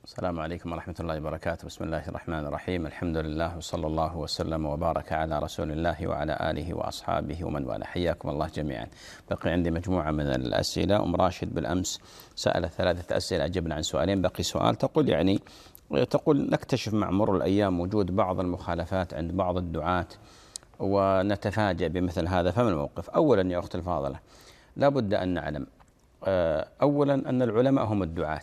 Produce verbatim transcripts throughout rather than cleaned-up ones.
السلام عليكم ورحمة الله وبركاته. بسم الله الرحمن الرحيم. الحمد لله وصلى الله وسلم وبارك على رسول الله وعلى آله وأصحابه ومن والاه. حياكم الله جميعا. بقي عندي مجموعة من الأسئلة. أم راشد بالأمس سأل ثلاثة أسئلة، أجبنا عن سؤالين، بقي سؤال. تقول يعني تقول نكتشف مع مرور الأيام وجود بعض المخالفات عند بعض الدعاة ونتفاجأ بمثل هذا، فما الموقف؟ أولا يا أخت الفاضلة، لا بد أن نعلم أولا أن العلماء هم الدعاة،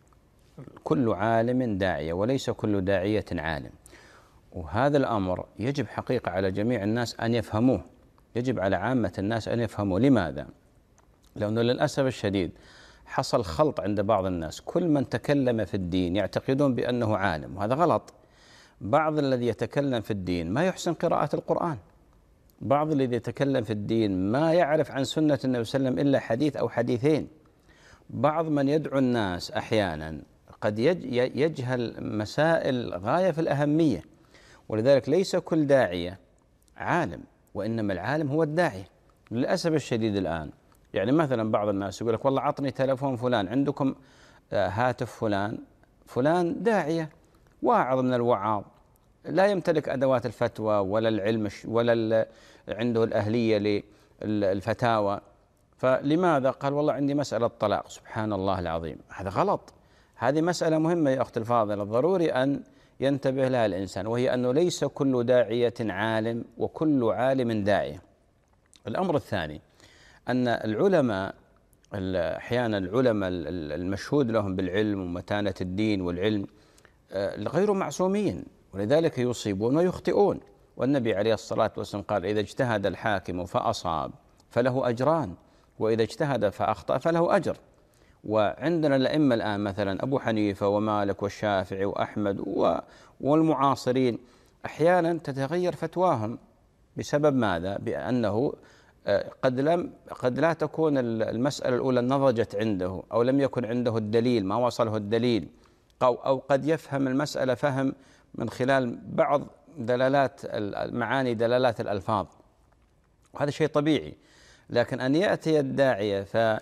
كل عالم داعية وليس كل داعية عالم، وهذا الأمر يجب حقيقة على جميع الناس أن يفهموه، يجب على عامة الناس أن يفهموه. لماذا؟ لأنه للأسف الشديد حصل خلط عند بعض الناس، كل من تكلم في الدين يعتقدون بأنه عالم، وهذا غلط. بعض الذي يتكلم في الدين ما يحسن قراءة القرآن، بعض الذي يتكلم في الدين ما يعرف عن سنة النبي صلى الله عليه وسلم إلا حديث أو حديثين، بعض من يدعو الناس أحيانا قد يجهل مسائل غاية في الأهمية، ولذلك ليس كل داعية عالم، وإنما العالم هو الداعية. للأسف الشديد الآن يعني مثلا بعض الناس يقول لك والله عطني تلفون فلان، عندكم هاتف فلان، فلان داعية واعظ من الوعاظ، لا يمتلك أدوات الفتوى ولا العلم ولا عنده الأهلية للفتاوى، فلماذا؟ قال والله عندي مسألة طلاق. سبحان الله العظيم، هذا غلط. هذه مسألة مهمة يا أخت الفاضلة، ضروري أن ينتبه لها الإنسان، وهي أنه ليس كل داعية عالم وكل عالم داعية. الأمر الثاني أن العلماء أحيانا العلماء المشهود لهم بالعلم ومتانة الدين والعلم غير معصومين، ولذلك يصيبون ويخطئون، والنبي عليه الصلاة والسلام قال إذا اجتهد الحاكم فأصاب فله أجران، وإذا اجتهد فأخطأ فله أجر. وعندنا الأئمة الآن مثلا أبو حنيفة ومالك والشافعي وأحمد والمعاصرين أحيانا تتغير فتواهم بسبب ماذا؟ بأنه قد لم قد لا تكون المسألة الأولى نضجت عنده، أو لم يكن عنده الدليل، ما وصله الدليل، أو أو قد يفهم المسألة فهم من خلال بعض دلالات المعاني، دلالات الألفاظ، وهذا شيء طبيعي. لكن أن يأتي الداعية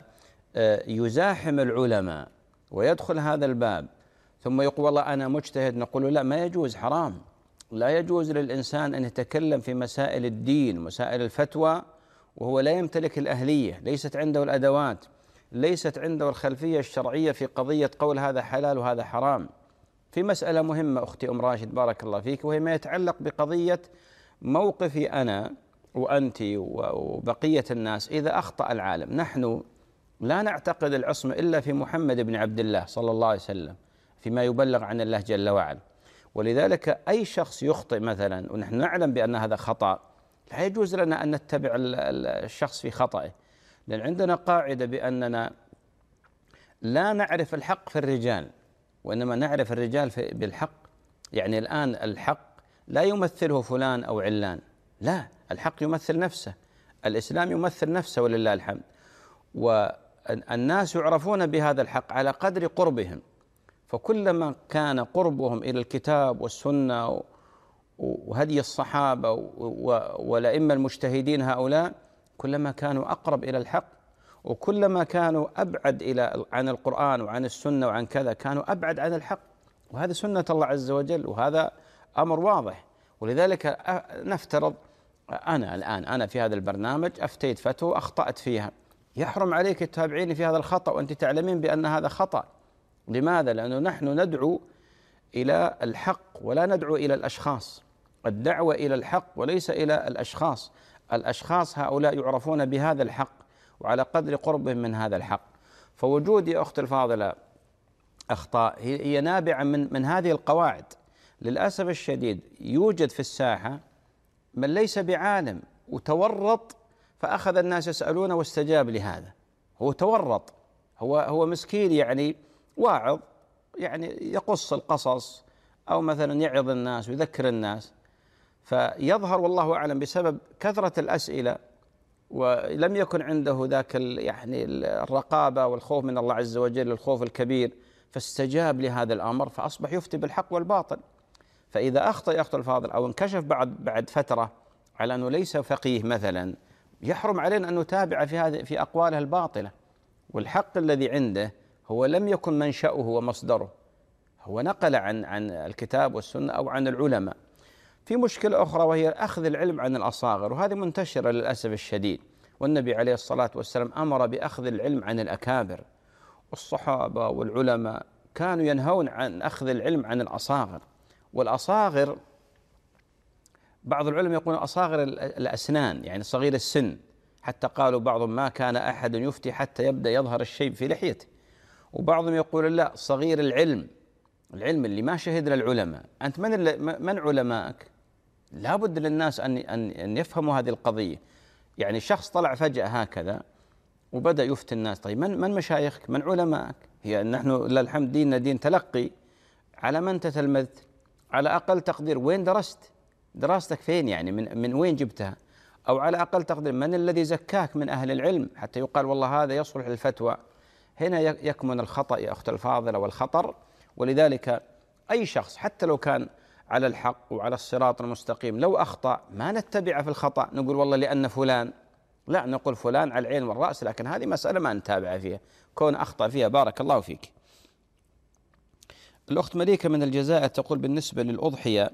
فيزاحم العلماء ويدخل هذا الباب ثم يقول والله أنا مجتهد، نقول له لا، ما يجوز، حرام. لا يجوز للإنسان أن يتكلم في مسائل الدين ومسائل الفتوى وهو لا يمتلك الأهلية، ليست عنده الأدوات، ليست عنده الخلفية الشرعية في قضية قول هذا حلال وهذا حرام. في مسألة مهمة أختي أم راشد بارك الله فيك، وهي ما يتعلق بقضية موقفي أنا وأنت وبقية الناس إذا أخطأ العالم. نحن لا نعتقد العصمة إلا في محمد بن عبد الله صلى الله عليه وسلم فيما يبلغ عن الله جل وعلا، ولذلك أي شخص يخطئ مثلا ونحن نعلم بأن هذا خطأ، لا يجوز لنا أن نتبع الشخص في خطأه، لأن عندنا قاعدة بأننا لا نعرف الحق في الرجال، وإنما نعرف الرجال بالحق. يعني الآن الحق لا يمثله فلان أو علان، لا، الحق يمثل نفسه، الإسلام يمثل نفسه ولله الحمد، والناس يعرفون بهذا الحق على قدر قربهم، فكلما كان قربهم إلى الكتاب والسنة وهدي الصحابة والأئمة المجتهدين هؤلاء، كلما كانوا أقرب إلى الحق، وكلما كانوا أبعد إلى عن القرآن وعن السنة وعن كذا كانوا أبعد عن الحق، وهذا سنة الله عز وجل، وهذا أمر واضح. ولذلك نفترض أنا الآن أنا في هذا البرنامج أفتيت فتوى أخطأت فيها، يحرم عليك تتابعيني في هذا الخطأ وأنت تعلمين بأن هذا خطأ. لماذا؟ لأنه نحن ندعو إلى الحق ولا ندعو إلى الأشخاص، الدعوة إلى الحق وليس إلى الأشخاص. الأشخاص هؤلاء يعرفون بهذا الحق وعلى قدر قربهم من هذا الحق. فوجود يا أخت الفاضلة أخطاء هي نابعة من من هذه القواعد. للأسف الشديد يوجد في الساحة من ليس بعالم وتورط، فأخذ الناس يسألونه واستجاب لهذا، هو تورط، هو هو مسكين، يعني واعظ، يعني يقص القصص أو مثلا يعظ الناس ويذكر الناس، فيظهر والله أعلم بسبب كثرة الأسئلة ولم يكن عنده ذاك يعني الرقابة والخوف من الله عز وجل، الخوف الكبير، فاستجاب لهذا الأمر فأصبح يفتي بالحق والباطل. فإذا أخطأ يا أخت الفاضل أو انكشف بعد بعد فترة على أنه ليس فقيه مثلا، يحرم علينا أن نتابع في هذه في أقواله الباطلة، والحق الذي عنده هو لم يكن منشأه ومصدره، هو نقل عن عن الكتاب والسنة أو عن العلماء. في مشكلة أخرى وهي أخذ العلم عن الأصاغر، وهذه منتشرة للأسف الشديد، والنبي عليه الصلاة والسلام أمر بأخذ العلم عن الأكابر، والصحابة والعلماء كانوا ينهون عن أخذ العلم عن الأصاغر. والأصاغر بعض العلماء يقولون أصاغر الأسنان، يعني صغير السن، حتى قالوا بعضهم ما كان أحد يفتي حتى يبدأ يظهر الشيب في لحيته. وبعضهم يقول لا، صغير العلم، العلم اللي ما شهد للعلماء. أنت من من علمائك؟ لابد للناس أن أن يفهموا هذه القضية. يعني شخص طلع فجأة هكذا وبدأ يفتي الناس، طيب من من مشايخك؟ من علمائك؟ هي نحن لله الحمد ديننا دين تلقي. على من تتلمذت؟ على أقل تقدير وين درست؟ دراستك فين؟ يعني من من وين جبتها؟ أو على أقل تقدير من الذي زكاك من أهل العلم حتى يقال والله هذا يصلح للفتوى؟ هنا يكمن الخطأ يا أخت الفاضلة والخطر. ولذلك أي شخص حتى لو كان على الحق وعلى الصراط المستقيم، لو أخطأ ما نتبعه في الخطأ نقول والله لأن فلان، لا، نقول فلان على العين والرأس، لكن هذه مسألة ما نتابع فيها، كون أخطأ فيها بارك الله فيك. الأخت مليكة من الجزائر تقول بالنسبة للأضحية،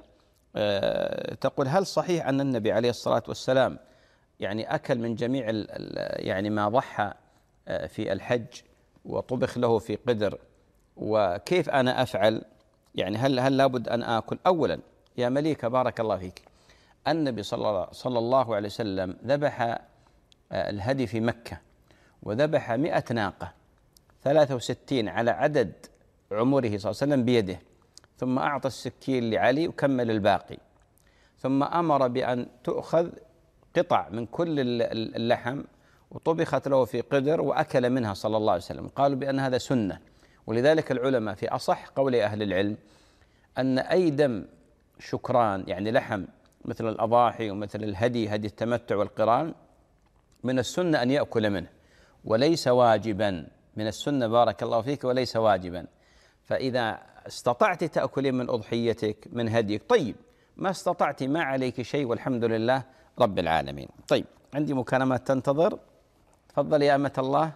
تقول هل صحيح أن النبي عليه الصلاة والسلام يعني أكل من جميع يعني ما ضحى في الحج وطبخ له في قدر، وكيف أنا أفعل؟ يعني هل هل لابد أن آكل؟ أولا يا مليكة بارك الله فيك، النبي صلى الله عليه وسلم ذبح الهدي في مكة، وذبح مئة ناقة، ثلاثة وستين على عدد عمره صلى الله عليه وسلم بيده، ثم أعطى السكين لعلي وكمل الباقي، ثم أمر بأن تؤخذ قطع من كل اللحم وطبخت له في قدر وأكل منها صلى الله عليه وسلم. قالوا بأن هذا سنة. ولذلك العلماء في أصح قول أهل العلم أن أي دم شكران، يعني لحم مثل الأضاحي ومثل الهدي، هدي التمتع والقران، من السنة أن يأكل منه وليس واجبا. من السنة بارك الله فيك وليس واجبا. فإذا استطعت تأكلين من أضحيتك من هديك طيب، ما استطعت ما عليك شيء والحمد لله رب العالمين. طيب عندي مكالمات تنتظر، تفضل يا أمة الله.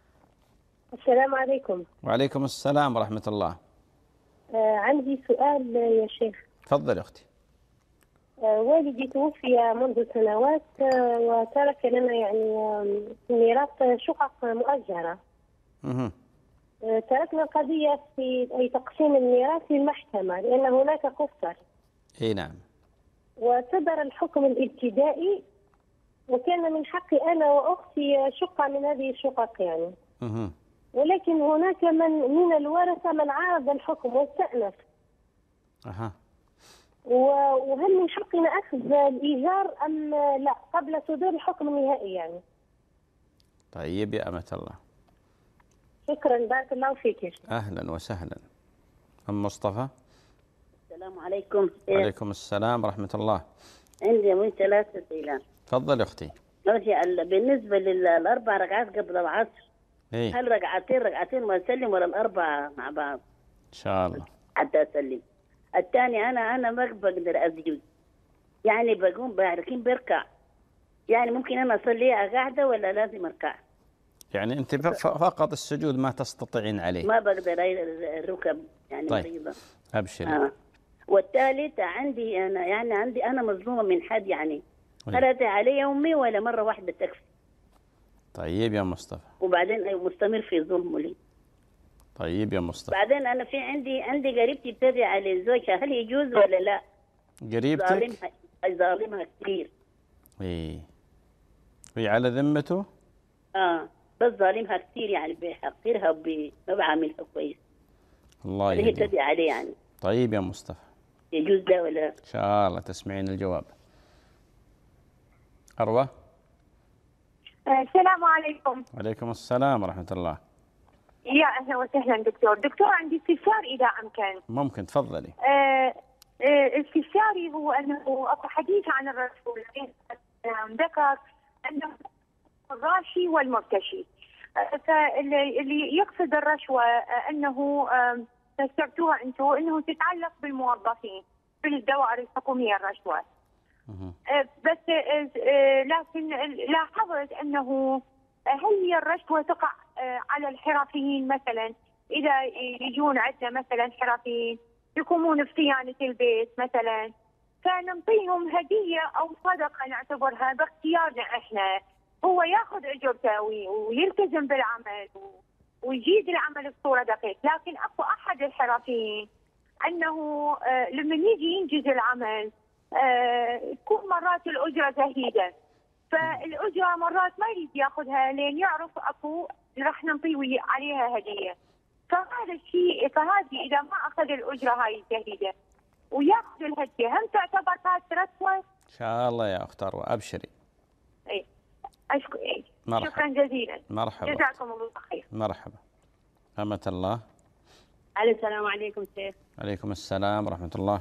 السلام عليكم. وعليكم السلام ورحمة الله. آه عندي سؤال يا شيخ. تفضل أختي. آه والدي توفي منذ سنوات، آه وترك لنا يعني ميراث شقق مؤجرة. اها. آه تركنا قضية في أي تقسيم الميراث في المحكمة لأن هناك قصر. اي نعم. وصدر الحكم الابتدائي، وكان من حقي أنا وأختي شقة من هذه الشقق يعني. اها. ولكن هناك من من الورثة من عارض الحكم واستأنف. اها. وهل من حقنا أخذ الإيجار أم لا قبل صدور الحكم النهائي يعني؟ طيب يا أمة الله. شكرا بارك الله فيك. أهلا وسهلا. أم مصطفى. السلام عليكم. وعليكم السلام ورحمة الله. عندي من ثلاثة أسئلة. تفضل أختي. بالنسبة للأربع ركعات قبل العصر، إيه؟ هل ركعتين ركعتين وأسلم ولا الأربعة مع بعض؟ إن شاء الله. حتى أسلم. الثاني أنا أنا ما بقدر أسجد، يعني بقوم لكن بركع، يعني ممكن أنا أصليها قاعدة ولا لازم أركع؟ يعني أنت فقط السجود ما تستطيعين عليه؟ ما بقدر الركب يعني. طيب. مريضة. أبشري. آه. والثالث عندي أنا يعني عندي أنا مظلومة من حد يعني، هل أتى علي يومي ولا مرة واحدة تكفي؟ طيب يا مصطفى. وبعدين مستمر في ظلمه لي. طيب يا مصطفى. بعدين أنا في عندي عندي قريبتي بتدعي على زوجها، هل يجوز ولا لا؟ قريبتك؟ ظالمها ظالمها كثير. إيه. وهي على ذمته؟ آه بس ظالمها كثير يعني، بحقرها وما بعاملها كويس. الله يهديك. هي بتدعي عليه يعني. طيب يا مصطفى. يجوز ده ولا؟ إن شاء الله تسمعين الجواب. أروى. السلام عليكم. وعليكم السلام ورحمة الله. يا أهلا وسهلا دكتور. دكتور عندي استفسار إذا أمكن. ممكن تفضلي. آه آه استفساري هو أنه حديث عن الرسول ذكر أنه الراشي والمرتشي، آه فاللي يقصد الرشوة آه أنه آه فسرتوها أنتم أنه تتعلق بالموظفين في الدوائر الحكومية الرشوة. آه بس آه آه لكن لاحظت أنه هل هي الرشوة تقع على الحرفيين مثلا إذا يجون عندنا مثلا حرفيين يقومون في صيانة البيت مثلا، فنعطيهم هدية أو صدقة نعتبرها باختيارنا إحنا. هو ياخذ أجرته ويلتزم بالعمل ويجيد العمل بصورة دقيقة، لكن أكو أحد الحرفيين أنه آه لما يجي ينجز العمل آه تكون مرات الأجرة زهيدة، فالأجرة مرات ما يريد ياخذها لين يعرف أكو راح نعطيه عليها هدية. فهذا الشيء، فهذه إذا ما أخذ الأجرة هاي الزهيدة وياخذ الهدية هم تعتبر هذا رشوة؟ إن شاء الله يا أخت أروى، أبشري. إيه أشكر. إيه مرحبا. شكرا جزيلا. مرحبا. جزاكم الله خير. مرحبا. أمة الله. السلام عليكم شيخ. عليكم السلام ورحمة الله.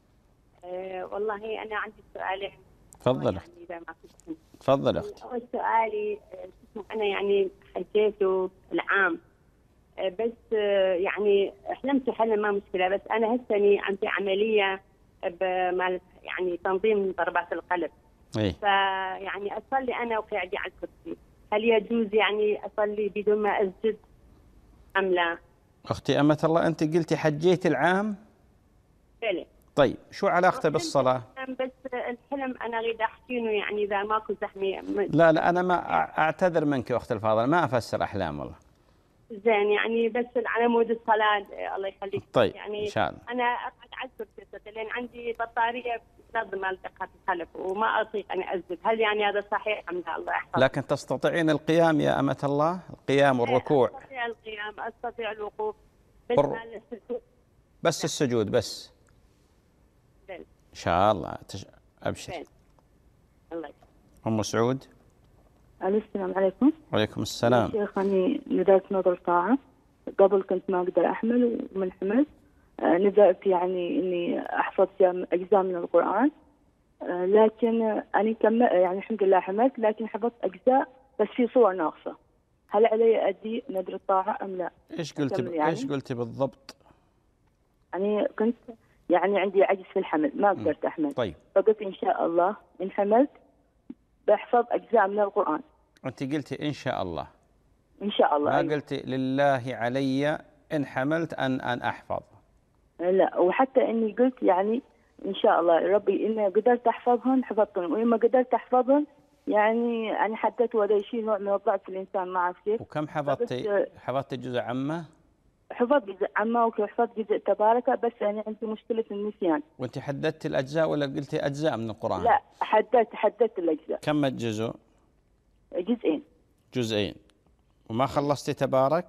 أه والله أنا عندي سؤالين. تفضل. يعني تفضل أختي. أول سؤالي أنا يعني حجيته العام أه بس أه يعني حلمت حلم ما مشكلة، بس أنا هسني عندي عملية بمال يعني تنظيم ضربات القلب. إيه. فيعني أصلي أنا وقاعدة على الكرسي، هل يجوز يعني أصلي بدون ما أسجد أم لا؟ أختي أمة الله، أنت قلتي حجيت العام؟ بلى. طيب شو علاقته بالصلاة؟ بس الحلم أنا أريد أحكيه يعني إذا ماكو زحمة. لا لا أنا ما أعتذر منك يا أخت الفاضلة، ما أفسر أحلام والله. زين يعني بس على مود الصلاة الله يخليك. طيب يعني إن شاء الله. أنا أقعد على الكرسي لأن عندي بطارية تنظم الدقات الخلف وما أطيق أنا أسجد، هل يعني هذا صحيح أم لا؟ الله يحفظك. لكن تستطيعين القيام يا أمة الله، القيام والركوع. أستطيع القيام، أستطيع الوقوف، بس بر... مع السجود. بس السجود بس. بل. إن شاء الله تش... أبشر. بل. الله يسلمك. أم سعود. السلام عليكم. وعليكم السلام. شيخ أنا نزلت نظر طاعة، قبل كنت ما أقدر أحمل ومن حملت آه نزلت يعني إني أحفظ أجزاء من القرآن، آه لكن أنا كم يعني الحمد لله حملت، لكن حفظت أجزاء بس في صور ناقصة. هل علي أدي نذر الطاعة أم لا؟ إيش قلتي ب... يعني؟ إيش قلتي بالضبط؟ يعني كنت يعني عندي عجز في الحمل ما قدرت أحمل. طيب. فقلت إن شاء الله إن حملت بحفظ أجزاء من القرآن. أنت قلتي إن شاء الله. إن شاء الله. ما أيوة. قلتي لله علي إن حملت أن أن أحفظ. لا وحتى إني قلت يعني إن شاء الله ربي إن قدرت أحفظهم حفظتهم، وإن ما قدرت أحفظهم يعني أنا حددت ولا شيء نوع من الضعف في الإنسان ما أعرف كيف. وكم حفظتي؟ حفظتي جزء عامة؟ حفظت جزء عامة وحفظت جزء تبارك، بس أنا عندي مشكلة في النسيان. وأنت حددتي الأجزاء ولا قلتي أجزاء من القرآن؟ لا حددت حددت الأجزاء. كم جزء؟ جزئين. جزئين. وما خلصتي تبارك؟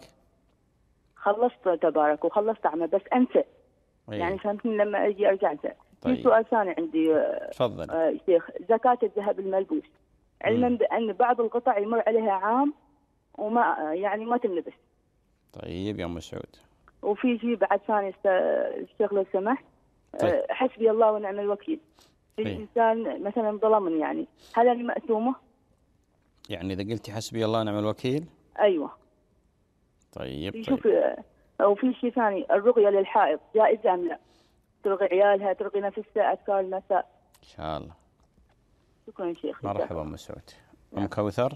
خلصت تبارك وخلصت عامة بس أنسى. أيه. يعني فهمتني لما أجي أرجع أنسى. طيب. في سؤال ثاني عندي. تفضل. آه شيخ، زكاة الذهب الملبوس، علما بأن بعض القطع يمر عليها عام وما يعني ما تلبس. طيب يا أم سعود. وفي شيء بعد ثاني الشيخ لو سمحت. طيب. حسبي الله ونعم الوكيل. في طيب. إنسان مثلا ظلمني، يعني هل أنا مأثومة؟ يعني إذا قلتي حسبي الله ونعم الوكيل؟ أيوة. طيب. طيب. شوف أو في شيء ثاني، الرقية للحائض جائزة أم لا؟ ترغي عيالها، ترغي نفسها أذكار المساء. إن شاء الله. شكرا شيخ. مرحبا أم سعود. أم كوثر.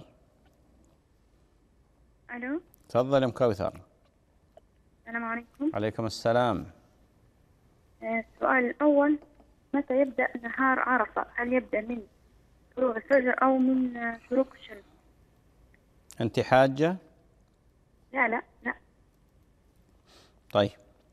ألو. تفضل أم كوثر. السلام عليكم. عليكم السلام. السؤال الأول، متى يبدأ نهار عرفة؟ هل يبدأ من طلوع الفجر أو من شروق الشمس؟ أنت حاجة؟ لا لا لا. طيب.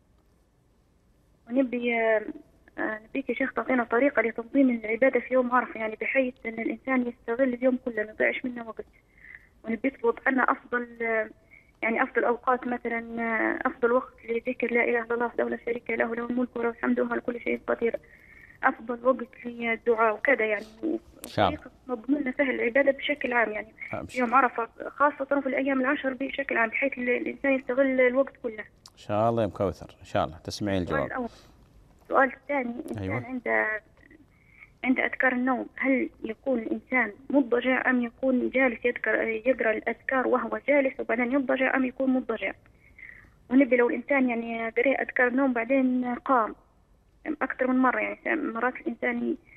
ونبي نبيك يا شيخ تعطينا طريقة لتنظيم العبادة في يوم عرفة، يعني بحيث أن الإنسان يستغل اليوم كله ما يضيعش منه وقت، ونبيك توضح لنا أفضل يعني أفضل أوقات، مثلا أفضل وقت لذكر لا إله إلا الله وحده لا شريك له له الملك وله الحمد وهو على كل شيء قدير، أفضل وقت للدعاء وكذا، يعني طريقة تنظم لنا سهل العبادة بشكل عام، يعني في يوم عرفة خاصة في الأيام العشر بشكل عام، بحيث الإنسان يستغل الوقت كله. إن شاء الله يا مكوثر، إن شاء الله تسمعين الجواب. السؤال الثاني، الإنسان أيوة. عند عند أذكار النوم هل يكون الإنسان مضطجع أم يكون جالس يذكر يقرأ الأذكار وهو جالس وبعدين يضطجع أم يكون مضطجع؟ ونبي لو الإنسان يعني قرأ أذكار النوم بعدين قام أكثر من مرة، يعني مرات الإنسان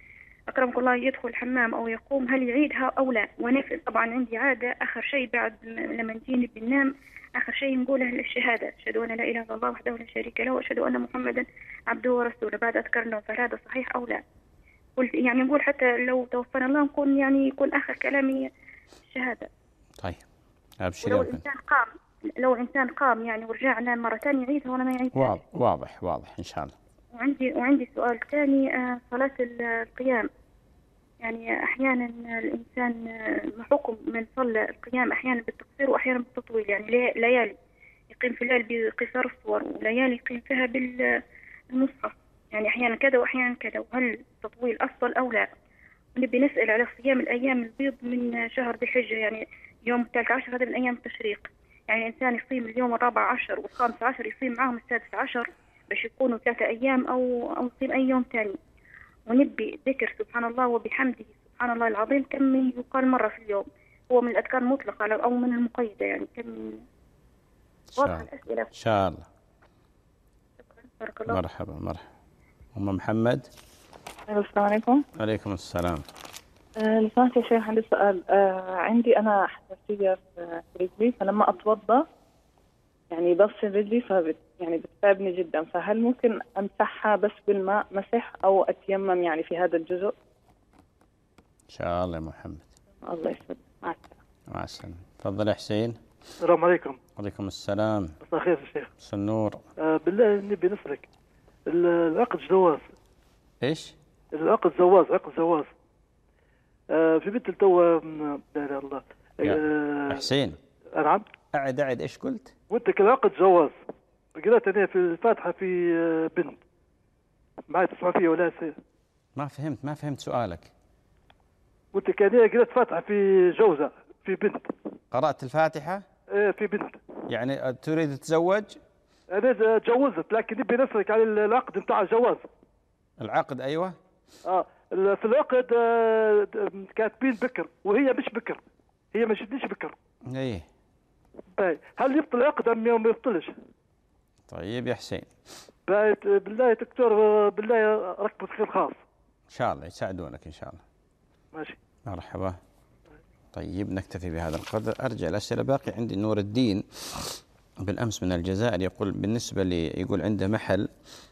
أكرمك الله يدخل الحمام أو يقوم هل يعيدها أو لا؟ ونفل طبعا عندي عادة آخر شيء بعد لما نجيني بننام آخر شيء نقوله الشهادة، أشهد أن لا إله إلا الله وحده لا شريك له وأشهد أن محمدا عبده ورسوله بعد أذكار النوم، فهل هذا صحيح أو لا؟ قلت يعني نقول حتى لو توفنا الله نكون يعني يكون آخر كلامي الشهادة. طيب أبشري. ولو الإنسان قام لو الإنسان قام يعني ورجع نام مرة ثانية يعيدها ولا ما يعيدها؟ واضح واضح واضح إن شاء الله. وعندي وعندي سؤال ثاني، صلاة القيام، يعني أحيانا الإنسان ما حكم من صلى القيام أحيانا بالتقصير وأحيانا بالتطويل، يعني ليالي يقيم في الليل بقصار الصور وليالي يقيم فيها بالمصحف، يعني أحيانا كذا وأحيانا كذا، وهل التطويل أفضل أو لا؟ نبي نسأل على صيام الأيام البيض من شهر ذي الحجة، يعني يوم الثالث عشر هذا من أيام التشريق، يعني الإنسان يصيم اليوم الرابع عشر والخامس عشر يصيم معهم السادس عشر باش يكونوا ثلاثة أيام أو أو يصيم أي يوم ثاني. ونبي ذكر سبحان الله وبحمده سبحان الله العظيم كم يقال مرة في اليوم، هو من الأذكار المطلقة أو من المقيدة، يعني كم. واضح الأسئلة إن شاء الله. شكرا بارك الله. مرحبا مرحبا. أم محمد. السلام عليكم. عليكم السلام. آه لو سمحت يا شيخ عندي سؤال. آه عندي أنا حساسية في رجلي، فلما أتوضأ يعني بغسل رجلي فبت يعني بتتعبني جدا، فهل ممكن أمسحها بس بالماء مسح أو أتيمم يعني في هذا الجزء؟ إن شاء الله يا محمد. الله يسلمك. مع السلامة. مع السلامة. تفضل يا حسين. السلام عليكم. وعليكم السلام. مساء الخير يا شيخ. مساء النور. آه بالله نبي نسألك العقد جواز. إيش؟ العقد جواز عقد جواز. آه في بنت التو لا اله الا الله. آه حسين. نعم. أعد أعد إيش قلت؟ وأنت العقد جواز. قرأت أنا في الفاتحة في بنت. معي تسمع فيها ولا سي؟ ما فهمت ما فهمت سؤالك. وأنت كان قرأت فاتحة في جوزة في بنت. قرأت الفاتحة؟ إيه في بنت. يعني تريد تتزوج؟ أنا تجوزت لكن نبي نسألك على العقد نتاع الجواز. العقد أيوة. آه في العقد آه كاتبين بكر وهي مش بكر، هي ما شدنيش بكر. إيه. باي هل يبطل العقد أم ما يبطلش؟ طيب يا حسين. باي بالله دكتور بالله ركبة خير خاص. إن شاء الله يساعدونك إن شاء الله. ماشي. مرحبا. طيب نكتفي بهذا القدر. أرجع الأسئلة باقي عندي. نور الدين بالأمس من الجزائر يقول بالنسبة لي يقول عنده محل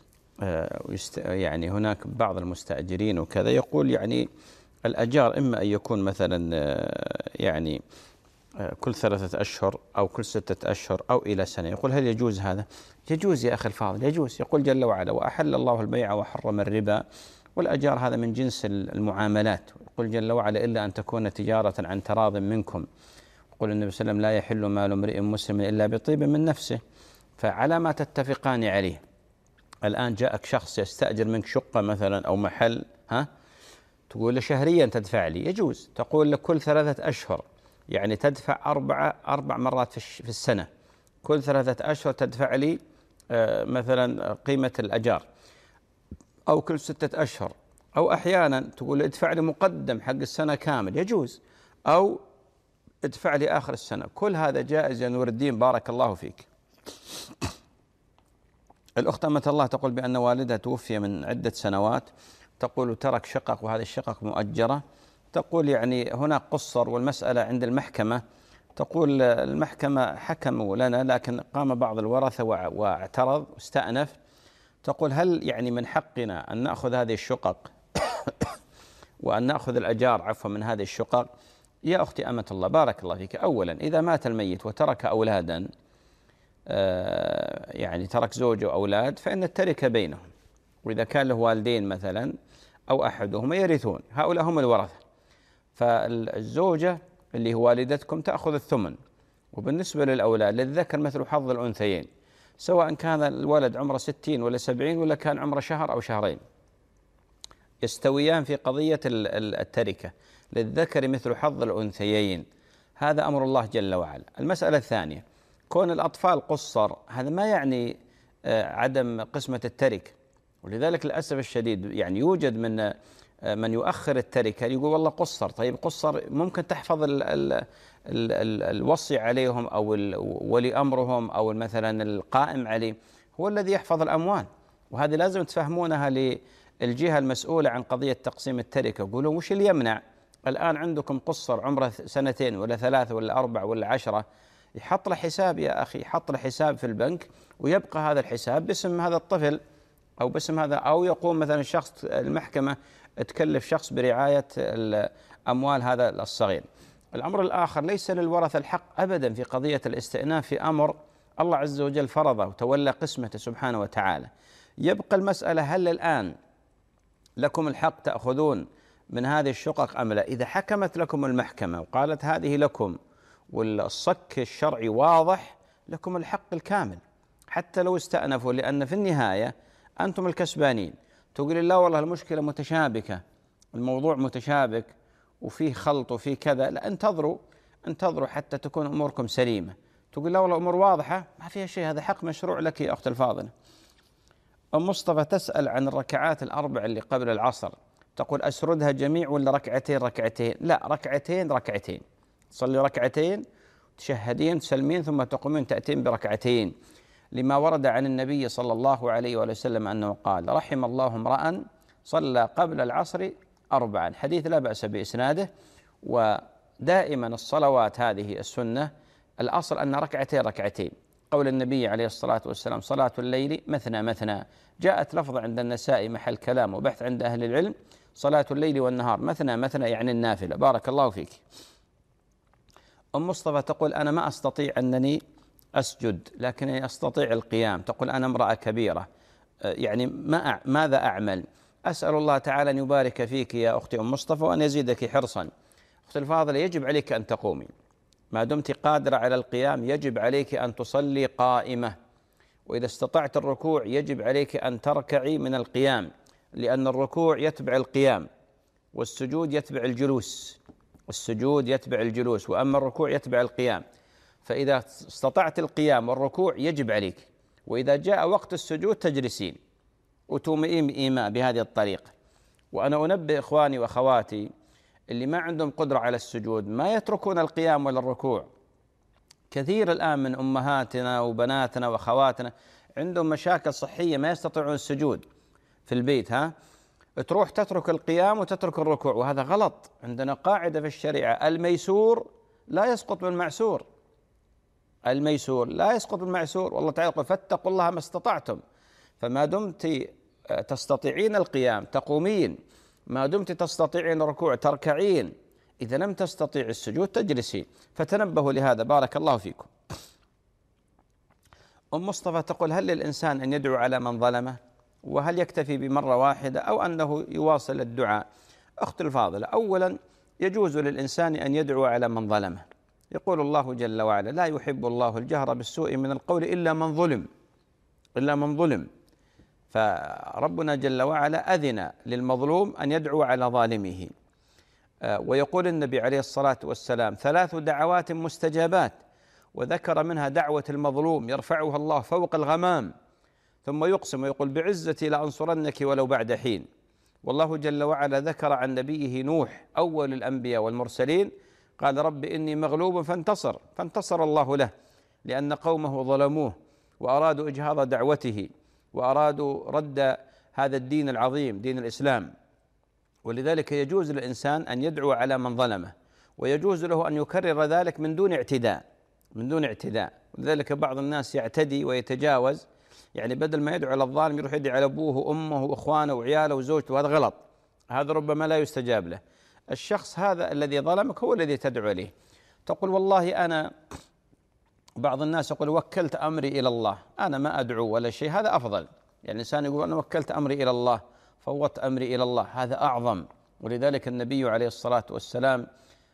يعني هناك بعض المستأجرين وكذا، يقول يعني الأجار إما أن يكون مثلا يعني كل ثلاثة أشهر أو كل ستة أشهر أو إلى سنة. يقول هل يجوز هذا؟ يجوز يا أخي الفاضل يجوز. يقول جل وعلا وأحل الله البيع وحرم الربا والأجار هذا من جنس المعاملات. يقول جل وعلا إلا أن تكون تجارة عن تراض منكم. يقول النبي صلى الله عليه وسلم لا يحل مال امرئ مسلم إلا بطيب من نفسه. فعلى ما تتفقان عليه. الآن جاءك شخص يستأجر منك شقة مثلا أو محل، ها تقول له شهريا تدفع لي، يجوز. تقول له كل ثلاثة أشهر يعني تدفع أربعة أربع مرات في السنة، كل ثلاثة أشهر تدفع لي مثلا قيمة الأجار، أو كل ستة أشهر، أو أحيانا تقول ادفع لي مقدم حق السنة كامل، يجوز، أو ادفع لي آخر السنة. كل هذا جائز يا نور الدين بارك الله فيك. الأخت أمة الله تقول بأن والدها توفي من عدة سنوات، تقول ترك شقق وهذه الشقق مؤجرة، تقول يعني هناك قصر والمسألة عند المحكمة، تقول المحكمة حكموا لنا لكن قام بعض الورثة واعترض واستأنف. تقول هل يعني من حقنا أن نأخذ هذه الشقق وأن نأخذ الأجار عفوا من هذه الشقق؟ يا أختي أمة الله بارك الله فيك، أولا إذا مات الميت وترك أولادا يعني ترك زوجه وأولاد فإن التركة بينهم، وإذا كان له والدين مثلا أو أحدهما يرثون، هؤلاء هم الورثة. فالزوجة اللي هو والدتكم تأخذ الثمن، وبالنسبة للأولاد للذكر مثل حظ الأنثيين، سواء كان الولد عمره ستين ولا سبعين ولا كان عمره شهر أو شهرين، يستويان في قضية التركة، للذكر مثل حظ الأنثيين. هذا أمر الله جل وعلا. المسألة الثانية، كون الأطفال قصر هذا ما يعني عدم قسمة التركة، ولذلك للأسف الشديد يعني يوجد من من يؤخر التركة يقول والله قصر. طيب قصر ممكن تحفظ ال ال ال ال الوصي عليهم أو ولي أمرهم أو مثلا القائم عليه هو الذي يحفظ الأموال، وهذه لازم تفهمونها الجهة المسؤولة عن قضية تقسيم التركة، قولوا وش اللي يمنع؟ الآن عندكم قصر عمره سنتين ولا ثلاثة ولا أربع ولا عشرة، يحط له حساب يا أخي، يحط له حساب في البنك ويبقى هذا الحساب باسم هذا الطفل أو باسم هذا، أو يقوم مثلا الشخص المحكمة تكلف شخص برعاية أموال هذا الصغير. الأمر الآخر ليس للورثة الحق أبدا في قضية الاستئناف في أمر الله عز وجل فرضه وتولى قسمته سبحانه وتعالى. يبقى المسألة هل الآن لكم الحق تأخذون من هذه الشقق أم لا؟ إذا حكمت لكم المحكمة وقالت هذه لكم والصك الشرعي واضح، لكم الحق الكامل حتى لو استأنفوا، لأن في النهاية أنتم الكسبانين. تقول لا والله المشكلة متشابكة، الموضوع متشابك وفيه خلط وفيه كذا، لا انتظروا انتظروا حتى تكون أموركم سليمة. تقول لا والله أمور واضحة ما فيها شيء، هذا حق مشروع لك يا أخت الفاضلة. أم مصطفى تسأل عن الركعات الأربع اللي قبل العصر، تقول أسردها جميع ولا ركعتين ركعتين؟ لا، ركعتين ركعتين، تصلي ركعتين تشهدين تسلمين ثم تقومين تأتين بركعتين، لما ورد عن النبي صلى الله عليه وسلم أنه قال رحم الله امرأ صلى قبل العصر أربعا، حديث لا بأس بإسناده. ودائما الصلوات هذه السنة الأصل أن ركعتين ركعتين، قول النبي عليه الصلاة والسلام صلاة الليل مثنى مثنى، جاءت لفظة عند النسائي محل كلام وبحث عند أهل العلم صلاة الليل والنهار مثنى مثنى يعني النافلة. بارك الله فيك. أم مصطفى تقول أنا ما أستطيع أنني أسجد لكنني أستطيع القيام، تقول أنا امرأة كبيرة يعني ما ماذا أعمل؟ أسأل الله تعالى أن يبارك فيك يا أختي أم مصطفى وأن يزيدك حرصا. أختي الفاضلة يجب عليك أن تقومي ما دمت قادرة على القيام، يجب عليك أن تصلي قائمة، وإذا استطعت الركوع يجب عليك أن تركعي من القيام، لأن الركوع يتبع القيام والسجود يتبع الجلوس، السجود يتبع الجلوس وأما الركوع يتبع القيام. فإذا استطعت القيام والركوع يجب عليك، وإذا جاء وقت السجود تجلسين وتومئين إيماء بهذه الطريقة. وأنا أنبه إخواني وأخواتي اللي ما عندهم قدرة على السجود ما يتركون القيام ولا الركوع. كثير الآن من أمهاتنا وبناتنا وأخواتنا عندهم مشاكل صحية ما يستطيعون السجود في البيت، ها تروح تترك القيام وتترك الركوع، وهذا غلط. عندنا قاعدة في الشريعة الميسور لا يسقط بالمعسور، الميسور لا يسقط بالمعسور، والله تعالى يقول فاتقوا الله ما استطعتم. فما دمت تستطيعين القيام تقومين، ما دمت تستطيعين الركوع تركعين، إذا لم تستطيع السجود تجلسين، فتنبهوا لهذا. بارك الله فيكم. أم مصطفى تقول هل للإنسان أن يدعو على من ظلمه، وهل يكتفي بمرة واحدة أو أنه يواصل الدعاء؟ أخت الفاضلة، أولا يجوز للإنسان أن يدعو على من ظلمه، يقول الله جل وعلا لا يحب الله الجهر بالسوء من القول إلا من ظلم، إلا من ظلم. فربنا جل وعلا أذن للمظلوم أن يدعو على ظالمه. ويقول النبي عليه الصلاة والسلام ثلاث دعوات مستجابات، وذكر منها دعوة المظلوم يرفعها الله فوق الغمام، ثم يقسم ويقول بعزتي لأنصرنك ولو بعد حين. والله جل وعلا ذكر عن نبيه نوح أول الأنبياء والمرسلين قال رب إني مغلوب فانتصر، فانتصر الله له لأن قومه ظلموه وأرادوا إجهاض دعوته وأرادوا رد هذا الدين العظيم دين الإسلام. ولذلك يجوز للإنسان أن يدعو على من ظلمه، ويجوز له أن يكرر ذلك من دون اعتداء، من دون اعتداء. ولذلك بعض الناس يعتدي ويتجاوز، يعني بدل ما يدعو على الظالم يروح يدعو على أبوه وأمه وإخوانه وعياله وزوجته، وهذا غلط، هذا ربما لا يستجاب له. الشخص هذا الذي ظلمك هو الذي تدعو عليه. تقول والله أنا، بعض الناس يقول وكلت أمري إلى الله، أنا ما أدعو ولا شيء، هذا أفضل. يعني الإنسان يقول أنا وكلت أمري إلى الله، فوضت أمري إلى الله، هذا أعظم. ولذلك النبي عليه الصلاة والسلام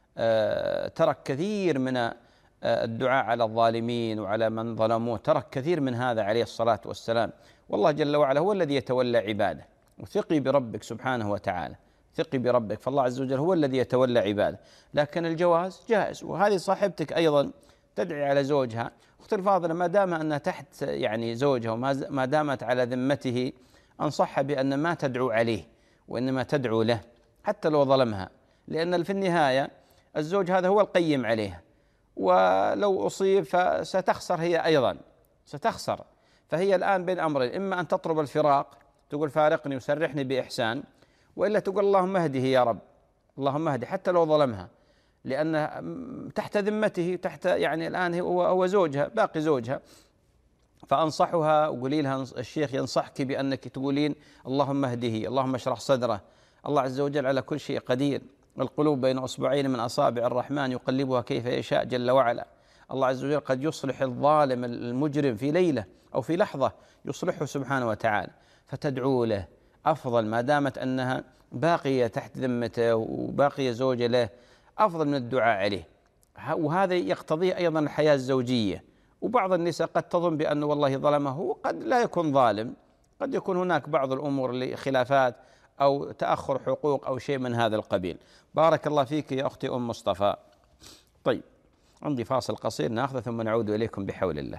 ترك كثير من الدعاء على الظالمين وعلى من ظلموه، ترك كثير من هذا عليه الصلاة والسلام. والله جل وعلا هو الذي يتولى عباده، وثقي بربك سبحانه وتعالى، ثقي بربك، فالله عز وجل هو الذي يتولى عباده. لكن الجواز جائز. وهذه صاحبتك أيضا تدعي على زوجها، أخت الفاضلة ما دام أنها تحت يعني زوجها وما دامت على ذمته، أنصحها بأن ما تدعو عليه وإنما تدعو له حتى لو ظلمها، لأن في النهاية الزوج هذا هو القيم عليها، ولو أصيب فستخسر هي أيضا، ستخسر. فهي الآن بين أمرين، إما أن تطلب الفراق تقول فارقني وسرحني بإحسان، وإلا تقول اللهم اهده يا رب، اللهم اهدي حتى لو ظلمها، لأن تحت ذمته، تحت يعني الآن هو هو زوجها، باقي زوجها. فأنصحها وقولي لها الشيخ ينصحك بأنك تقولين اللهم اهده، اللهم اشرح صدره. الله عز وجل على كل شيء قدير، القلوب بين أصبعين من أصابع الرحمن يقلبها كيف يشاء جل وعلا. الله عز وجل قد يصلح الظالم المجرم في ليلة أو في لحظة، يصلحه سبحانه وتعالى. فتدعو له أفضل ما دامت أنها باقية تحت ذمته وباقية زوجة له، أفضل من الدعاء عليه. وهذا يقتضيه أيضا الحياة الزوجية. وبعض النساء قد تظن بأنه والله ظلمه، وقد لا يكون ظالم، قد يكون هناك بعض الأمور اللي خلافات أو تأخر حقوق أو شيء من هذا القبيل. بارك الله فيك يا أختي أم مصطفى. طيب عندي فاصل قصير ناخذه ثم نعود إليكم بحول الله.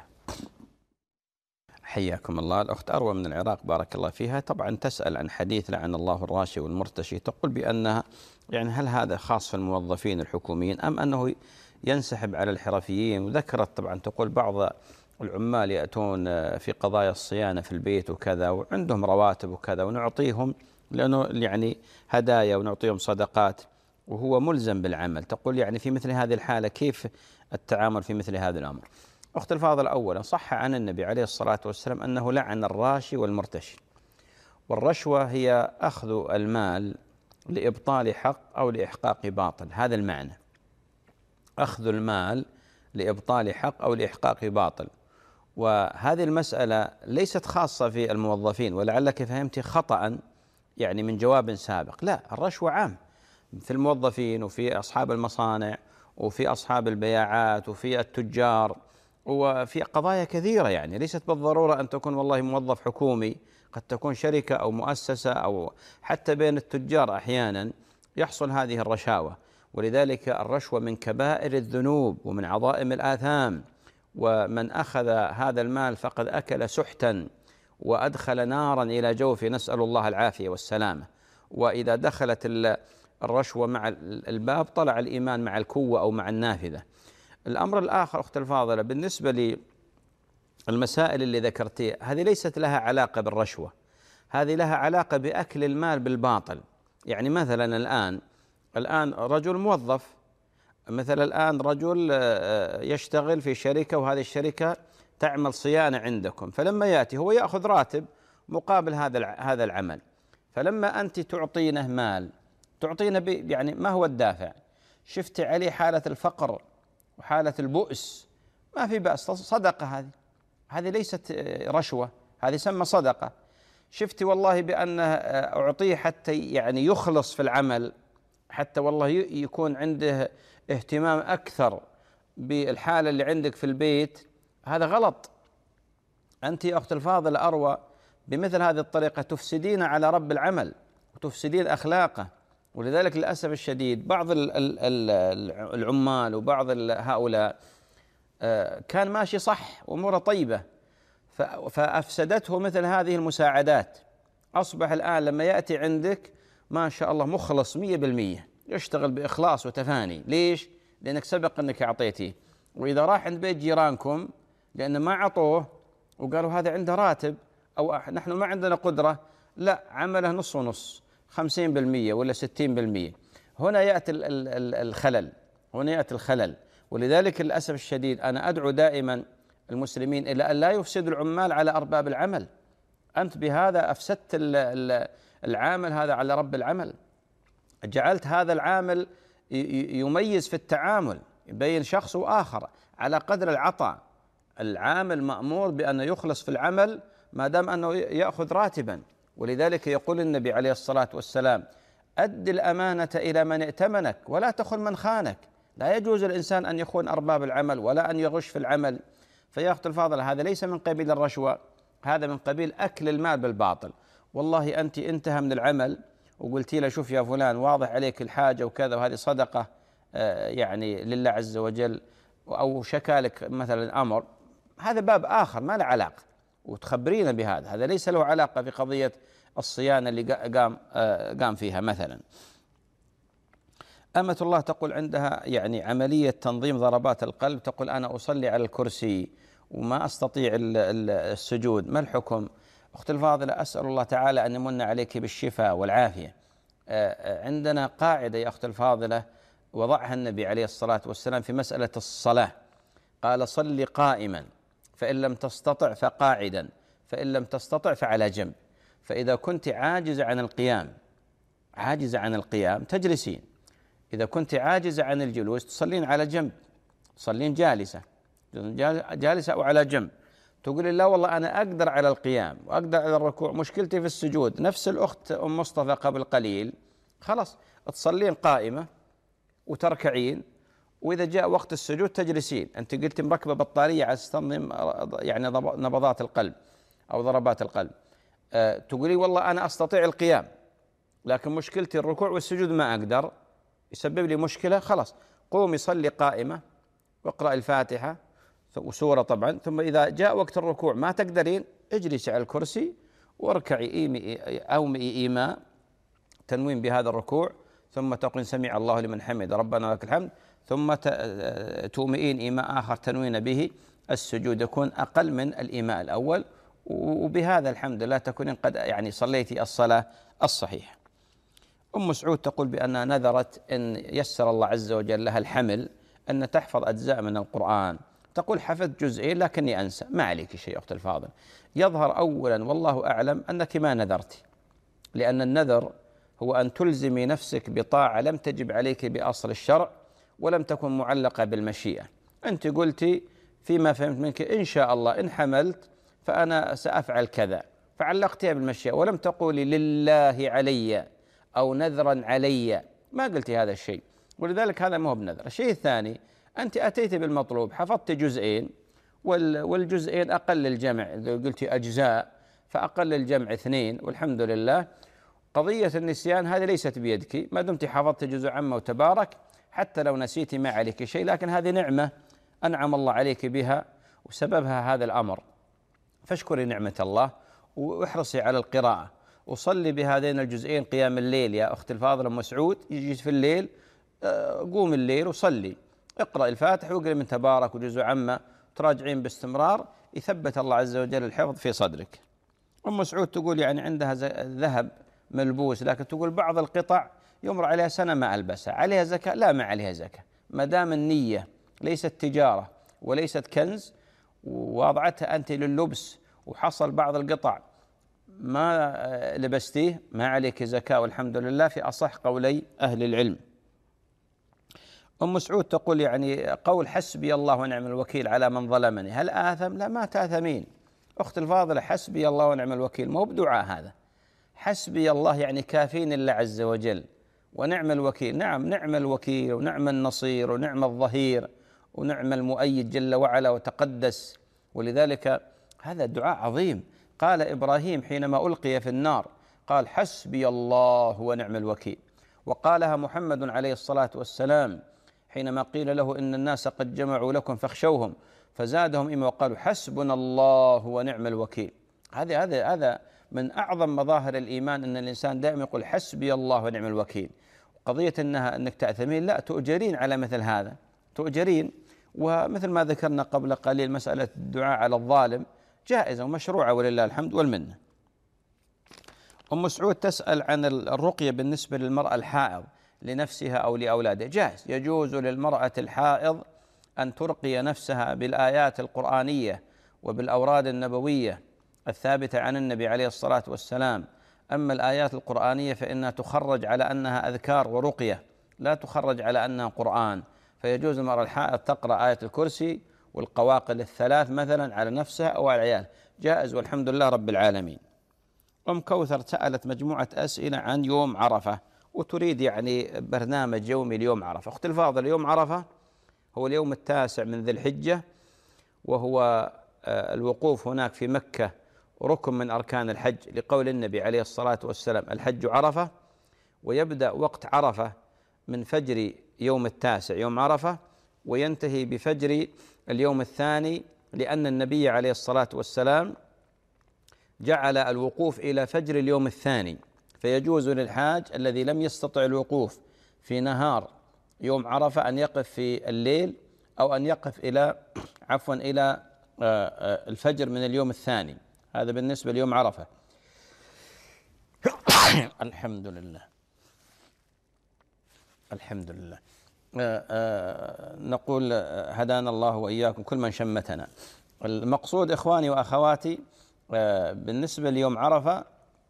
حياكم الله. الأخت أروى من العراق بارك الله فيها طبعا تسأل عن حديث لعن الله الراشي والمرتشي، تقول بأنها يعني هل هذا خاص في الموظفين الحكوميين أم أنه ينسحب على الحرفيين؟ وذكرت طبعا تقول بعض العمال يأتون في قضايا الصيانة في البيت وكذا وعندهم رواتب وكذا ونعطيهم لأنه يعني هدايا ونعطيهم صدقات وهو ملزم بالعمل. تقول يعني في مثل هذه الحالة كيف التعامل في مثل هذا الأمر؟ أخت الفاضل، أولا صح عن النبي عليه الصلاة والسلام أنه لعن الراشي والمرتشي، والرشوة هي أخذ المال لإبطال حق أو لإحقاق باطل، هذا المعنى، أخذ المال لإبطال حق أو لإحقاق باطل. وهذه المسألة ليست خاصة في الموظفين، ولعلك فهمت خطأ يعني من جواب سابق، لا، الرشوة عام في الموظفين وفي أصحاب المصانع وفي أصحاب البياعات وفي التجار وفي قضايا كثيرة، يعني ليست بالضرورة أن تكون والله موظف حكومي، قد تكون شركة أو مؤسسة أو حتى بين التجار أحيانا يحصل هذه الرشاوى. ولذلك الرشوة من كبائر الذنوب ومن عظائم الآثام، ومن أخذ هذا المال فقد أكل سحتا وأدخل نارا إلى جوفه، نسأل الله العافية والسلامة. وإذا دخلت الرشوة مع الباب طلع الإيمان مع الكوة أو مع النافذة. الأمر الآخر أخت الفاضلة بالنسبة للمسائل اللي ذكرتها، هذه ليست لها علاقة بالرشوة، هذه لها علاقة بأكل المال بالباطل. يعني مثلا الآن الآن رجل موظف، مثلا الآن رجل يشتغل في شركة وهذه الشركة تعمل صيانة عندكم، فلما يأتي هو يأخذ راتب مقابل هذا هذا العمل، فلما أنت تعطينه مال تعطينه يعني ما هو الدافع؟ شفت عليه حالة الفقر وحالة البؤس، ما في بأس، صدقة هذه، هذه ليست رشوة، هذه سمى صدقة. شفت والله بأنه أعطيه حتى يعني يخلص في العمل، حتى والله يكون عنده اهتمام أكثر بالحالة اللي عندك في البيت، هذا غلط. أنت يا أخت الفاضل أروى بمثل هذه الطريقة تفسدين على رب العمل وتفسدين أخلاقه. ولذلك للأسف الشديد بعض العمال وبعض هؤلاء كان ماشي صح وأموره طيبة فأفسدته مثل هذه المساعدات، أصبح الآن لما يأتي عندك ما شاء الله مخلص مية بالمية، يشتغل بإخلاص وتفاني. ليش؟ لأنك سبق أنك أعطيتيه. وإذا راح عند بيت جيرانكم لأن ما عطوه وقالوا هذا عنده راتب أو نحن ما عندنا قدرة، لا، عمله نص ونص، خمسين بالمية ولا ستين بالمية، هنا يأتي الخلل، هنا يأتي الخلل. ولذلك للأسف الشديد أنا أدعو دائما المسلمين إلى أن لا يفسدوا العمال على أرباب العمل. أنت بهذا أفسدت العامل هذا على رب العمل، جعلت هذا العامل يميز في التعامل بين شخص وآخر على قدر العطاء. العامل مأمور بأنه يخلص في العمل ما دام أنه يأخذ راتبا. ولذلك يقول النبي عليه الصلاة والسلام: أد الأمانة إلى من ائتمنك ولا تخن من خانك. لا يجوز الإنسان أن يخون أرباب العمل ولا أن يغش في العمل. فيا أخت الفاضلة هذا ليس من قبيل الرشوة، هذا من قبيل أكل المال بالباطل. والله أنت انتهى من العمل وقلتي له شوف يا فلان واضح عليك الحاجة وكذا وهذه صدقة يعني لله عز وجل، أو شكالك مثلا أمر، هذا باب آخر ما له علاقة، وتخبرينا بهذا، هذا ليس له علاقة في قضية الصيانة اللي قام قام فيها. مثلا أمة الله تقول عندها يعني عملية تنظيم ضربات القلب، تقول أنا أصلي على الكرسي وما أستطيع السجود، ما الحكم؟ أخت الفاضلة، أسأل الله تعالى أن يمن عليك بالشفاء والعافية. عندنا قاعدة يا أخت الفاضلة وضعها النبي عليه الصلاة والسلام في مسألة الصلاة، قال: صل قائما، فإن لم تستطع فقاعدا، فإن لم تستطع فعلى جنب. فإذا كنت عاجزة عن القيام عاجزة عن القيام تجلسين، إذا كنت عاجزة عن الجلوس تصلين على جنب، تصلين جالسة جالسة أو على جنب. تقولي: لا والله أنا أقدر على القيام وأقدر على الركوع، مشكلتي في السجود. نفس الأخت أم مصطفى قبل قليل، خلاص تصلين قائمة وتركعين، وإذا جاء وقت السجود تجلسين. أنت قلت مركبة بطارية على تنظيم يعني نبضات القلب أو ضربات القلب. أه تقولي: والله أنا أستطيع القيام لكن مشكلتي الركوع والسجود ما أقدر، يسبب لي مشكلة. خلاص قومي صلي قائمة واقرأ الفاتحة وسورة طبعا، ثم إذا جاء وقت الركوع ما تقدرين اجلسي على الكرسي واركعي إيمي أومئي إيماء تنوين بهذا الركوع، ثم تقول: سمع الله لمن حمد ربنا ولك الحمد، ثم تؤمئين إيماء آخر تنوين به السجود، يكون أقل من الإيماء الأول، وبهذا الحمد لله تكونين قد يعني صليتي الصلاة الصحيحة. أم سعود تقول بأنها نذرت إن يسر الله عز وجل لها الحمل أن تحفظ أجزاء من القرآن. تقول: حفظت جزئين لكني أنسى. ما عليك شيء أخت الفاضل، يظهر أولا والله أعلم أنك ما نذرت، لأن النذر هو أن تلزمي نفسك بطاعة لم تجب عليك بأصل الشرع ولم تكن معلقة بالمشيئة. أنت قلتي فيما فهمت منك إن شاء الله إن حملت فأنا سأفعل كذا، فعلقتها بالمشيئة ولم تقولي لله علي أو نذرا علي، ما قلتي هذا الشيء، ولذلك هذا ما هو بنذر. الشيء الثاني، أنت أتيت بالمطلوب، حفظت جزئين والجزئين أقل الجمع، قلتي أجزاء فأقل الجمع اثنين والحمد لله. قضية النسيان هذه ليست بيدك، ما دمت حفظت جزء عامة وتبارك، حتى لو نسيتي ما عليك شيء، لكن هذه نعمة أنعم الله عليك بها وسببها هذا الأمر، فاشكري نعمة الله واحرصي على القراءة وصلي بهذين الجزئين قيام الليل. يا أخت الفاضلة أم مسعود، يجي في الليل قوم الليل وصلي، اقرأ الفاتحة واقرأ من تبارك وجزء عامة، تراجعين باستمرار، يثبت الله عز وجل الحفظ في صدرك. أم مسعود تقول يعني عندها ذهب ملبوس، لكن تقول بعض القطع يمر عليها سنة ما ألبسها، عليها زكاة؟ لا، ما عليها زكاة، ما دام النية ليست تجارة وليست كنز، ووضعتها أنت لللبس وحصل بعض القطع ما لبستيه، ما عليك زكاة والحمد لله في أصح قولي أهل العلم. أم سعود تقول يعني قول حسبي الله ونعم الوكيل على من ظلمني، هل آثم؟ لا، ما تآثمين أخت الفاضلة. حسبي الله ونعم الوكيل ما هو بدعاء، هذا حسبي الله يعني كافين الله عز وجل، ونعم الوكيل، نعم نعم الوكيل ونعم النصير ونعم الظهير ونعم المؤيد جل وعلا وتقدس. ولذلك هذا دعاء عظيم. قال إبراهيم حينما ألقي في النار قال: حسبي الله ونعم الوكيل. وقالها محمد عليه الصلاة والسلام حينما قيل له إن الناس قد جمعوا لكم فاخشوهم فزادهم إيمانا وقالوا حسبنا الله ونعم الوكيل. هذا هذا هذا من أعظم مظاهر الإيمان، أن الإنسان دائما يقول حسبي الله ونعم الوكيل. قضية أنها أنك تأثمين، لا، تؤجرين على مثل هذا، تؤجرين. ومثل ما ذكرنا قبل قليل مسألة الدعاء على الظالم جائزة ومشروعة ولله الحمد والمنة. أم سعود تسأل عن الرقية بالنسبة للمرأة الحائض لنفسها أو لأولادها. جائز، يجوز للمرأة الحائض أن ترقي نفسها بالآيات القرآنية وبالأوراد النبوية الثابتة عن النبي عليه الصلاة والسلام. أما الآيات القرآنية فإنها تخرج على أنها أذكار ورقية، لا تخرج على أنها قرآن. فيجوز المرأة الحائض تقرأ آية الكرسي والقواقل الثلاث مثلا على نفسها أو على العيال، جائز والحمد لله رب العالمين. أم كوثر سألت مجموعة أسئلة عن يوم عرفة، وتريد يعني برنامج يومي ليوم عرفة. أختي الفاضل، يوم عرفة هو اليوم التاسع من ذي الحجة، وهو الوقوف هناك في مكة ركن من أركان الحج، لقول النبي عليه الصلاة والسلام الحج عرفة. ويبدأ وقت عرفة من فجر يوم التاسع يوم عرفة، وينتهي بفجر اليوم الثاني، لأن النبي عليه الصلاة والسلام جعل الوقوف إلى فجر اليوم الثاني. فيجوز للحاج الذي لم يستطع الوقوف في نهار يوم عرفة أن يقف في الليل، أو أن يقف إلى عفوا إلى الفجر من اليوم الثاني. هذا بالنسبة ليوم عرفة. الحمد لله الحمد لله. آآ آآ نقول هدانا الله وإياكم كل من شمتنا. المقصود إخواني وأخواتي بالنسبة ليوم عرفة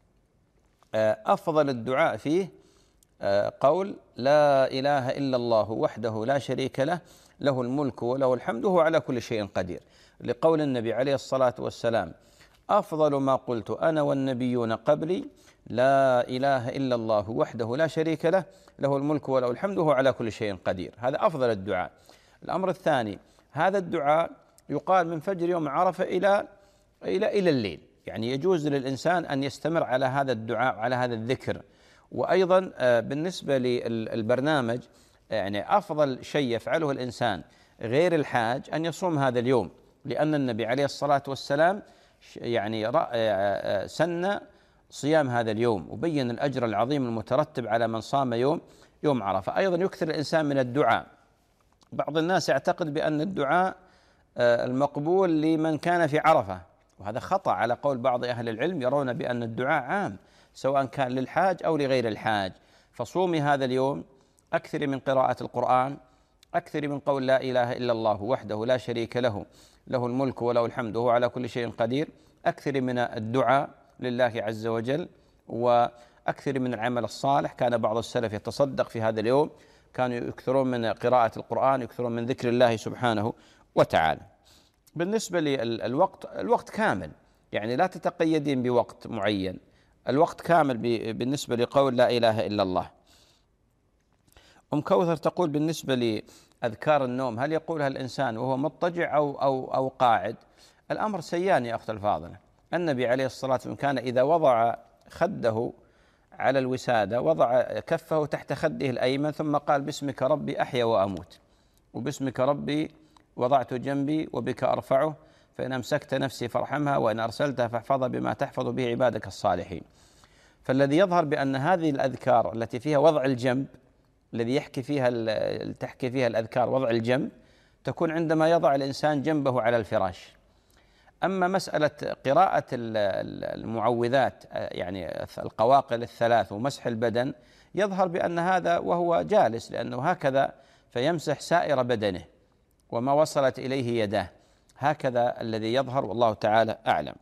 أفضل الدعاء فيه قول لا إله إلا الله وحده لا شريك له له الملك وله الحمد وهو على كل شيء قدير، لقول النبي عليه الصلاة والسلام أفضل ما قلت أنا والنبيون قبلي لا إله إلا الله وحده لا شريك له له الملك وله الحمد وهو على كل شيء قدير. هذا أفضل الدعاء. الأمر الثاني، هذا الدعاء يقال من فجر يوم عرفة إلى إلى إلى الليل، يعني يجوز للإنسان أن يستمر على هذا الدعاء على هذا الذكر. وأيضا بالنسبة للبرنامج يعني أفضل شيء يفعله الإنسان غير الحاج أن يصوم هذا اليوم، لأن النبي عليه الصلاة والسلام يعني سن صيام هذا اليوم وبين الأجر العظيم المترتب على من صام يوم يوم عرفة. أيضا يكثر الإنسان من الدعاء. بعض الناس يعتقد بأن الدعاء المقبول لمن كان في عرفة، وهذا خطأ على قول بعض أهل العلم، يرون بأن الدعاء عام سواء كان للحاج أو لغير الحاج. فصومي هذا اليوم، أكثر من قراءة القرآن، أكثر من قول لا إله إلا الله وحده لا شريك له له الملك وله الحمد وهو على كل شيء قدير، أكثر من الدعاء لله عز وجل، وأكثر من العمل الصالح. كان بعض السلف يتصدق في هذا اليوم، كانوا يكثرون من قراءة القرآن، يكثرون من ذكر الله سبحانه وتعالى. بالنسبة للوقت، الوقت كامل، يعني لا تتقيدين بوقت معين، الوقت كامل بالنسبة لقول لا إله إلا الله. أم كوثر تقول بالنسبة لأذكار النوم هل يقولها الإنسان وهو مضطجع أو أو أو قاعد؟ الأمر سيان يا أخت الفاضلة. النبي عليه الصلاة والسلام كان إذا وضع خده على الوسادة وضع كفه تحت خده الأيمن ثم قال باسمك ربي أحيا وأموت، وباسمك ربي وضعت جنبي وبك أرفعه، فإن أمسكت نفسي فارحمها وإن أرسلتها فاحفظها بما تحفظ به عبادك الصالحين. فالذي يظهر بأن هذه الأذكار التي فيها وضع الجنب، الذي يحكي فيها تحكي فيها الأذكار وضع الجنب، تكون عندما يضع الإنسان جنبه على الفراش. أما مسألة قراءة المعوذات يعني القواقل الثلاث ومسح البدن، يظهر بأن هذا وهو جالس، لأنه هكذا فيمسح سائر بدنه وما وصلت إليه يداه، هكذا الذي يظهر والله تعالى أعلم.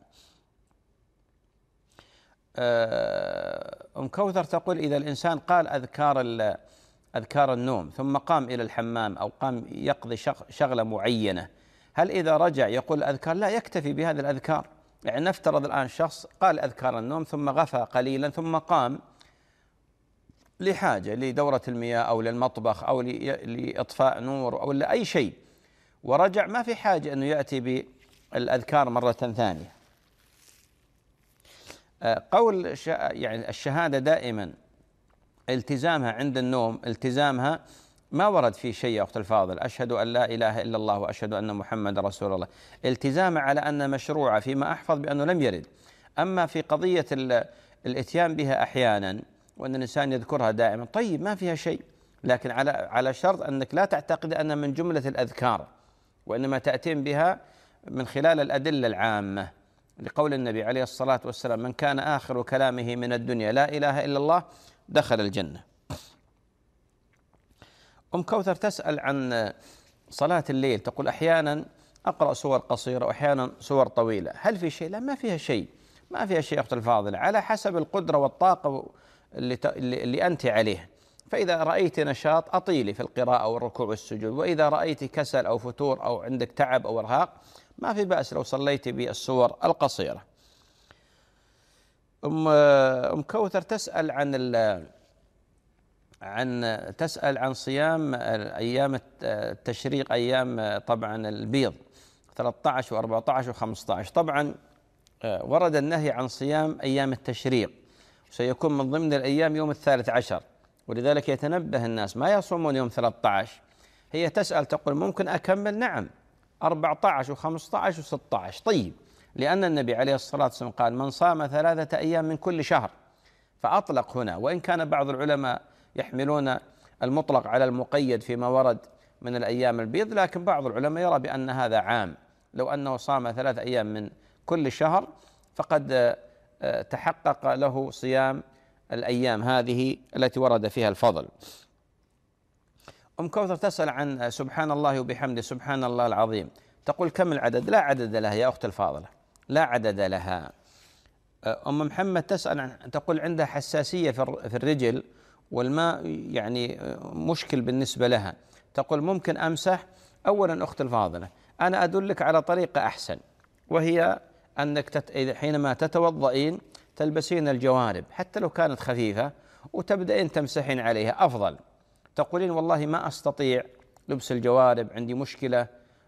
أم كوثر تقول إذا الإنسان قال أذكار أذكار النوم ثم قام إلى الحمام أو قام يقضي شغلة معينة، هل إذا رجع يقول الأذكار؟ لا، يكتفي بهذه الأذكار. يعني نفترض الآن شخص قال أذكار النوم ثم غفى قليلا ثم قام لحاجة لدورة المياه أو للمطبخ أو لإطفاء نور أو لأي شيء ورجع، ما في حاجة أنه يأتي بالأذكار مرة ثانية. قول يعني الشهادة دائما التزامها عند النوم، التزامها ما ورد فيه شيء يا أخت الفاضل، أشهد أن لا إله إلا الله وأشهد أن محمد رسول الله، التزامها على أن مشروعة فيما أحفظ بأنه لم يرد. أما في قضية الإتيان بها أحيانا وأن الإنسان يذكرها دائما، طيب ما فيها شيء، لكن على على شرط أنك لا تعتقد أن من جملة الأذكار، وإنما تأتين بها من خلال الأدلة العامة، لقول النبي عليه الصلاة والسلام من كان آخر كلامه من الدنيا لا إله إلا الله دخل الجنة. أم كوثر تسأل عن صلاة الليل، تقول أحيانا أقرأ سور قصيرة وأحيانا سور طويلة، هل في شيء؟ لا، ما فيها شيء، ما فيها شيء أخت الفاضلة، على حسب القدرة والطاقة اللي, اللي أنت عليه. فإذا رأيت نشاط أطيلي في القراءة والركوع والسجود، وإذا رأيت كسل أو فتور أو عندك تعب أو إرهاق ما في بأس لو صليت بالسور القصيرة. أم أم كوثر تسأل عن عن تسأل عن صيام أيام التشريق، أيام طبعا البيض ثلاثة عشر وأربعة عشر وخمسة عشر. طبعا ورد النهي عن صيام أيام التشريق، سيكون من ضمن الأيام يوم الثالث عشر، ولذلك يتنبه الناس ما يصومون يوم ثلاثة عشر. هي تسأل تقول ممكن أكمل؟ نعم، أربعة عشر وخمسة عشر وستة عشر. طيب، لأن النبي عليه الصلاة والسلام قال من صام ثلاثة أيام من كل شهر، فأطلق هنا، وإن كان بعض العلماء يحملون المطلق على المقيد فيما ورد من الأيام البيض، لكن بعض العلماء يرى بأن هذا عام، لو أنه صام ثلاثة أيام من كل شهر فقد تحقق له صيام الأيام هذه التي ورد فيها الفضل. أم كوثر تسأل عن سبحان الله وبحمده سبحان الله العظيم، تقول كم العدد؟ لا عدد لها يا أخت الفاضلة، لا عدد لها. أم محمد تسأل عن، تقول عندها حساسية في الرجل والماء يعني مشكل بالنسبة لها، تقول ممكن أمسح؟ أولا أخت الفاضلة أنا أدلك على طريقة أحسن، وهي أنك تت... حينما تتوضئين تلبسين الجوارب حتى لو كانت خفيفة وتبدأين تمسحين عليها أفضل. تقولين والله ما أستطيع لبس الجوارب، عندي مشكلة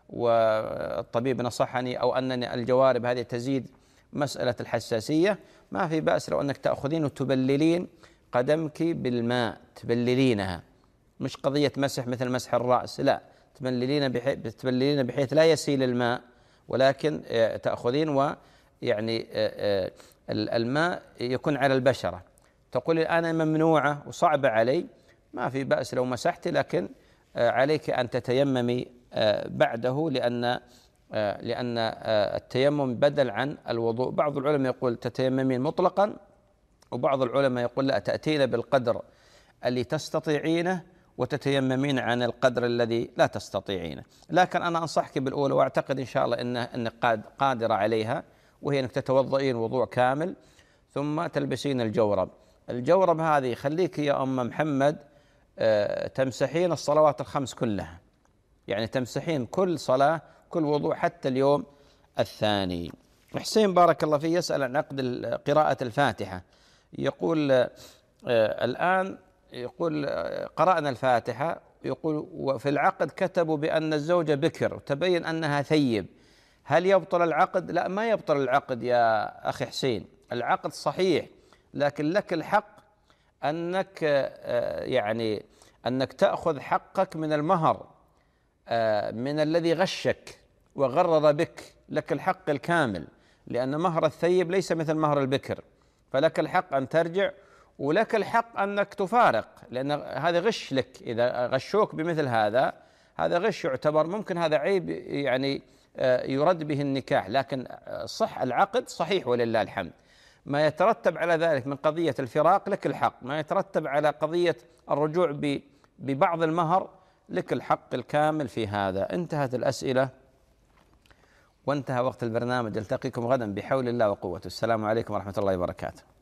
والطبيب نصحني، أو أنني الجوارب هذه تزيد مسألة الحساسية، ما في بأس لو أنك تأخذين وتبللين قدمك بالماء، تبللينها، مش قضية مسح مثل مسح الرأس، لا، تبللين بحيث, تبللين بحيث لا يسيل الماء، ولكن تأخذين ويعني الماء يكون على البشرة. تقول أنا ممنوعة وصعبة علي، ما في بأس لو مسحت، لكن عليك أن تتيممي بعده، لأن لأن التيمم بدل عن الوضوء. بعض العلماء يقول تتيممين مطلقا، وبعض العلماء يقول لا، تأتين بالقدر اللي تستطيعينه وتتيممين عن القدر الذي لا تستطيعينه. لكن أنا أنصحك بالأولى، وأعتقد إن شاء الله إن أنك قادرة عليها، وهي أنك تتوضئين وضوء كامل ثم تلبسين الجورب. الجورب هذه خليك يا أم محمد تمسحين الصلوات الخمس كلها، يعني تمسحين كل صلاة كل وضوء حتى اليوم الثاني. حسين بارك الله فيه يسأل عن عقد قراءة الفاتحة، يقول آه الآن يقول آه قرأنا الفاتحة، يقول وفي العقد كتبوا بأن الزوجة بكر وتبين أنها ثيب، هل يبطل العقد؟ لا، ما يبطل العقد يا أخي حسين، العقد صحيح، لكن لك الحق أنك آه يعني أنك تأخذ حقك من المهر آه من الذي غشك وغرر بك، لك الحق الكامل، لأن مهر الثيب ليس مثل مهر البكر، فلك الحق أن ترجع، ولك الحق أنك تفارق، لأن هذا غش لك، إذا غشوك بمثل هذا هذا غش يعتبر، ممكن هذا عيب يعني يرد به النكاح، لكن صح العقد صحيح ولله الحمد. ما يترتب على ذلك من قضية الفراق لك الحق، ما يترتب على قضية الرجوع ببعض المهر لك الحق الكامل في هذا. انتهت الأسئلة وانتهى وقت البرنامج، التقيكم غدا بحول الله وقوته. السلام عليكم ورحمة الله وبركاته.